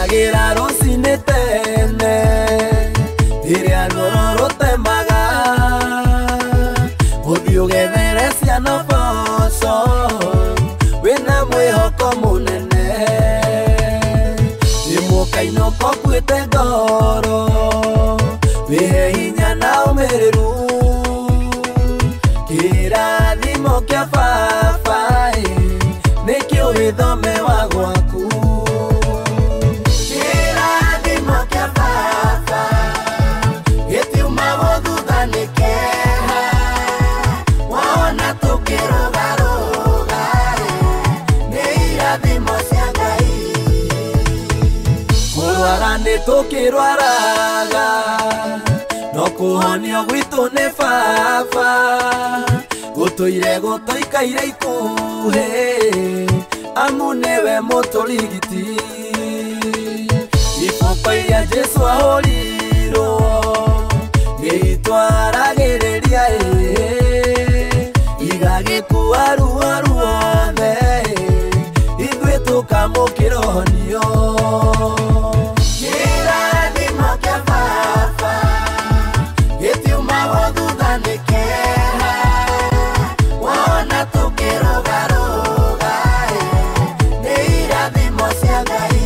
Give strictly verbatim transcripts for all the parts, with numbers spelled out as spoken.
Tukagira rucini tene iria ruoro rutemaga uthii ugethere ciana boco wina mwihoko munene imukainũka ũkuĩte ngoro wihe hinya na ũmĩrĩru kĩrathimo kĩa baba nĩkĩo wĩthome wa gwaku kĩrathimo kĩa baba gĩtiuma gũthutha nĩ kĩeha wona tũkĩrũgarũga nĩ irathimo cia Ngai kũrwara nĩ tũkĩrwaraga no kũhonio gwitũ nĩ baba gũtũire gũtũikaire ikuhĩ amu nĩwe mũtũrigiti iboko iria Jesu ahũrirwo gĩitwaragĩrĩria igagĩkua ruo ruothe ithuĩ tũkamũkĩra ũhonio kĩrathimo kĩa baba gĩtiuma gũthutha nĩ kĩeha wona tũkĩrũgarũga nĩ irathimo cia Ngai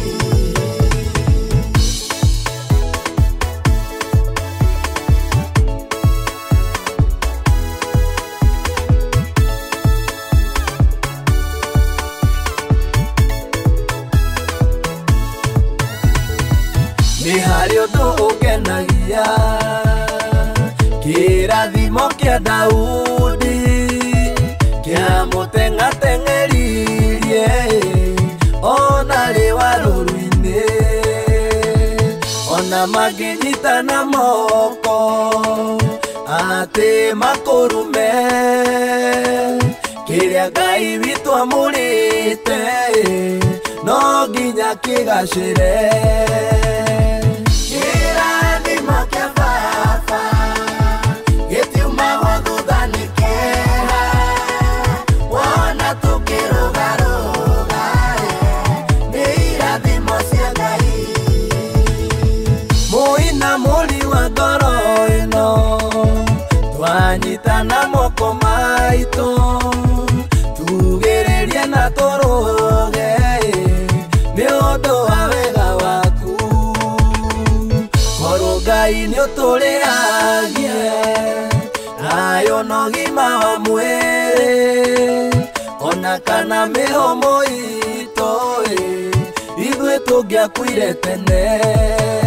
nĩ harĩ ũndũ ũkenagia kĩrathimo kĩa Daudi kĩamũteng'ateng'eririe ona rĩ warũru-inĩ ona mangĩnyitana moko atĩ makũrume kĩrĩa Ngai witũ amũrĩte no nginya kĩgacĩre kĩrathimo kĩa baba gĩtiuma gũthutha nĩ kĩeha wona tũkĩrũgarũga nĩ irathimo cia Ngai mũina mũri wa ngoro ĩno twanyitana moko maitũ tugĩrĩrie na tũrũge nĩ ũndũ wa wega waku korwo Ngai nĩ ũtũrĩagie nayo no ũgima wa mwĩrĩ ona kana mĩhũmũ itũ ithuĩ tũngĩakuire tene